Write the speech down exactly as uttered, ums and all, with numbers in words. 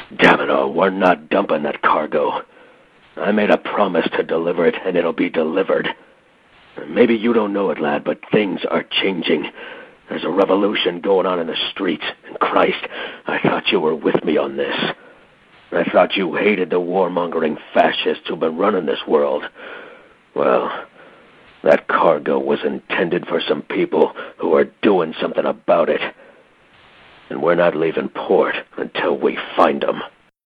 Damn it all, we're not dumping that cargo. I made a promise to deliver it, and it'll be delivered. Maybe you don't know it, lad, but things are changing. There's a revolution going on in the streets, and Christ, I thought you were with me on this. I thought you hated the warmongering fascists who've been running this world. Well, that cargo was intended for some people who are doing something about it. And we're not leaving port until we find them.